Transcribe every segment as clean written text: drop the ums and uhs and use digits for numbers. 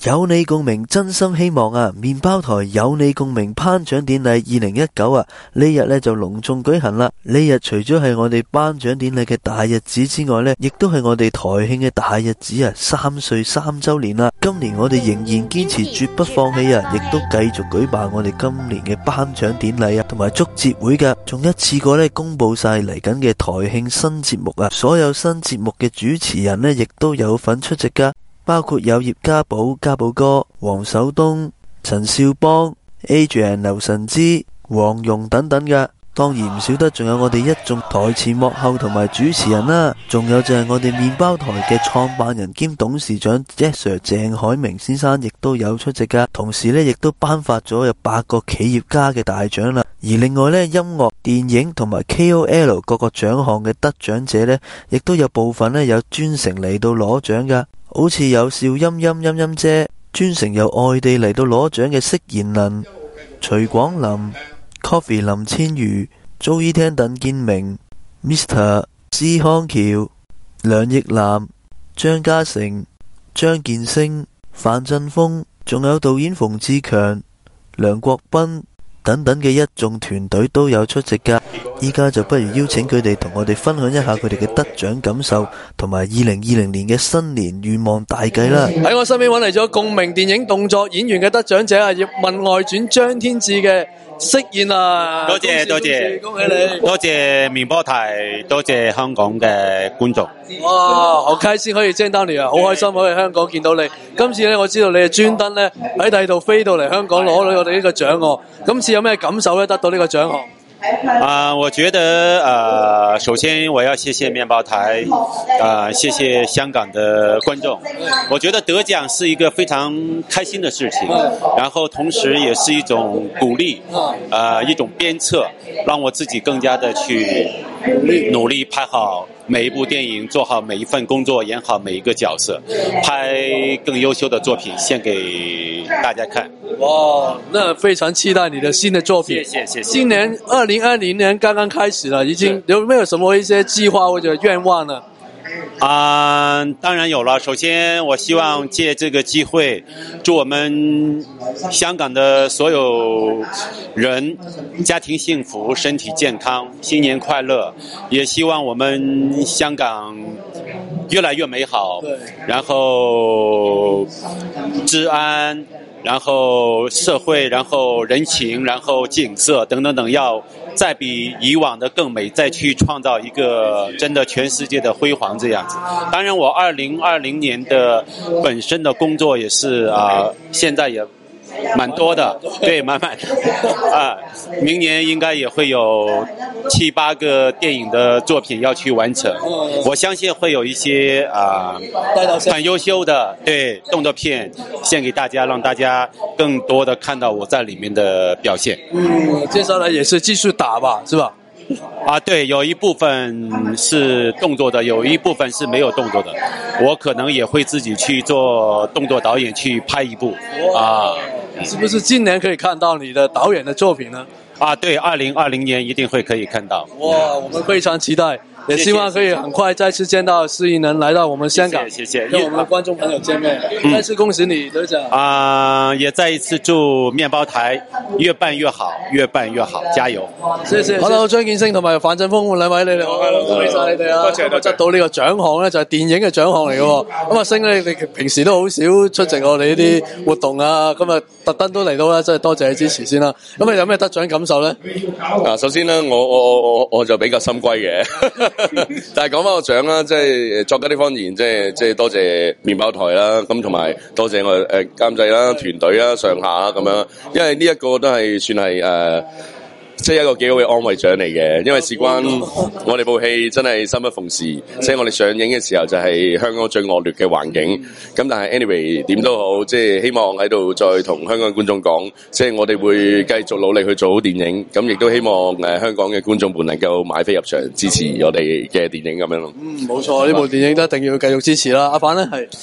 有你共鳴，真心希望啊！麵包台有你共鳴頒獎典禮2019啊，呢日呢就隆重舉行啦！呢日除咗係我哋頒獎典禮嘅大日子之外呢，亦都係我哋台慶嘅大日子啊！3歲3周年啦！今年我哋仍然堅持絕不放棄啊，亦都繼續舉辦我哋今年嘅頒獎典禮啊，同埋祝捷會噶，仲一次過呢公布晒嚟緊嘅台慶新節目啊！所有新節目嘅主持人呢，亦都有份出席噶。包括有葉家寶、家寶哥、黃守東、陳少邦、Adrian 劉神之、黃蓉等等嘅，當然唔少得仲有我哋一眾台前幕後同埋主持人啦，仲有就係我哋麵包台嘅創辦人兼董事長 Jack Sir 鄭海明先生亦都有出席噶，同時呢亦都頒發咗有8個企業家嘅大獎啦，而另外呢，音樂、電影同埋 KOL 各個獎項嘅得獎者呢，亦都有部分呢有專程嚟到攞獎噶。好似有笑音姐，專程由外地嚟到攞獎嘅釋賢能、徐廣林、Coffee 林千如、Joey 聽鄧建明、Mr. 施康橋、梁奕南、張嘉誠、張建升、范振鋒，仲有導演馮志強、梁國斌等等嘅一眾團隊都有出席噶。依家就不如邀請佢哋同我哋分享一下佢哋嘅得獎感受，同埋2020年嘅新年願望大計啦。 喺我身邊揾嚟咗共鳴電影動作演員嘅得獎者啊，葉問外傳張天志嘅飾演啊！ 多謝多謝， 恭喜你！ 多謝麵包台，多謝香港嘅觀眾。 哇，好開心可以見到你啊！好開心可以香港見到你。今次咧，我知道你係專登咧喺第二度飛到嚟香港攞到我哋呢個獎喎。今次有咩感受咧？得到呢個獎項？ 我覺得首先我要謝謝麵包台，謝謝香港的觀眾。我覺得得獎是一個非常開心的事情，然後同時也是一種鼓勵，一種鞭策，讓我自己更加的去努力拍好每一部電影，做好每一份工作，演好每一個角色，拍更優秀的作品獻給大家看。 哇，那非常期待你的新的作品。 謝謝。 今年2020年剛剛開始了，已經有沒有什麼一些計劃或者願望呢？ 當然有了。首先我希望借這個機會祝我們香港的所有人家庭幸福，身體健康，新年快樂。也希望我們香港越來越美好，然後治安，然後社會，然後人情，然後景色等等等，要再比以往的更美，再去創造一個真的全世界的輝煌這樣子。當然我2020年的本身的工作也是現在也蠻多的，對，滿的明年應該也會有7、8個電影的作品要去完成。我相信會有一些很優秀的對動作片獻給大家，讓大家更多的看到我在裡面的表現。 接下來也是繼續打吧，是吧？ 對，有一部分是動作的，有一部分是沒有動作的。我可能也會自己去做動作導演，去拍一部是不是今年可以看到你的導演的作品呢？ 對，2020年一定會可以看到。 哇，我們非常期待，也希望可以很快再次見到施一能來到我們香港， 謝謝， 跟我們的觀眾朋友見面。再次恭喜你得獎。 也再一次祝麵包台越辦越好，越辦越好，加油！ 謝謝。Hello， 張建升同埋范振鋒兩位，你哋好，恭喜晒你哋啊！多謝。得到呢個獎項咧，就係電影嘅獎項嚟嘅。咁啊，星咧，你平時都好少出席我哋呢啲活動啊，今日特登都嚟到啦，真係多謝你支持先啦。咁你有咩得獎感受咧？ 首先咧，我就比較心歸嘅。但係講翻個獎啦，即係作家呢方面，即係多謝麵包台啦，咁同埋多謝我監製啦、團隊啦、上下啦咁樣，因為呢一個都係算係即係一個幾好嘅安慰獎嚟嘅，因為事關我哋部戲真係生不逢時，即係我哋上映嘅時候就係香港最惡劣嘅環境。咁但係 anyway 點都好，即係希望喺度再同香港觀眾講，即係我哋會繼續努力去做好電影。咁亦都希望香港嘅觀眾們能夠買飛入場支持我哋嘅電影咁樣咯。 冇錯，呢部電影都一定要繼續支持啦。阿范咧係。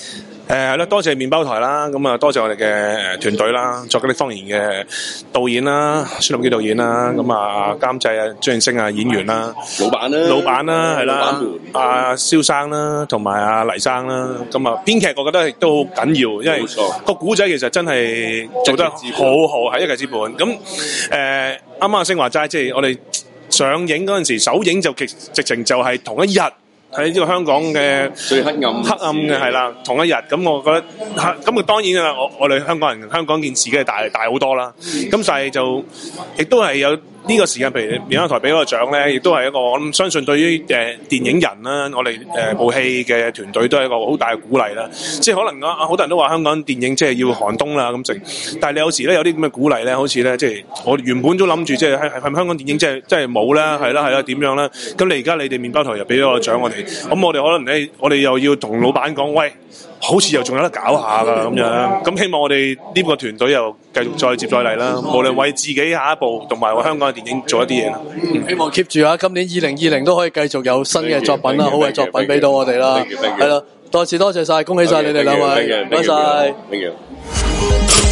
係啦，多謝麵包台啦，咁啊多謝我哋嘅團隊啦，作緊啲方言嘅導演啦，孫立基導演啦，咁啊監製啊張燕星啊演員啦， 老闆啦， 係啦，阿蕭生啦，同埋阿黎生啦，咁啊編劇我覺得亦都好緊要，因為個古仔其實真係做得好好，係一劇之本。咁啱啱阿星話齋，即係我哋上映嗰陣時，首映就直情就係同一日。喺呢個香港嘅最黑暗嘅係啦，同一日咁，我覺得咁當然啦，我哋香港件事嘅大好多啦。咁但係就亦都係有呢個時間，譬如棉花台俾嗰個獎咧，亦都係一個我諗相信對於電影人啦，我哋部戲嘅團隊都係一個好大嘅鼓勵啦。即係可能好多人都話香港電影即係要寒冬啦咁剩，但係你有時咧有啲咁嘅鼓勵咧，好似咧即係我原本都諗住即係係咪香港電影即係冇啦，係啦點樣啦？咁你而家你哋麵包台又俾咗個獎我哋。咁我哋可能咧，我哋又要同老闆講，喂，好似又仲有得搞下㗎咁樣。咁希望我哋呢個團隊又繼續再接再厲啦。無論為自己下一步，同埋為香港嘅電影做一啲嘢啦。 希望 keep 住啊！今年2020都可以繼續有新嘅作品啦，好嘅作品俾到我哋啦。係啦，多謝晒，恭喜晒你哋兩位，唔該晒。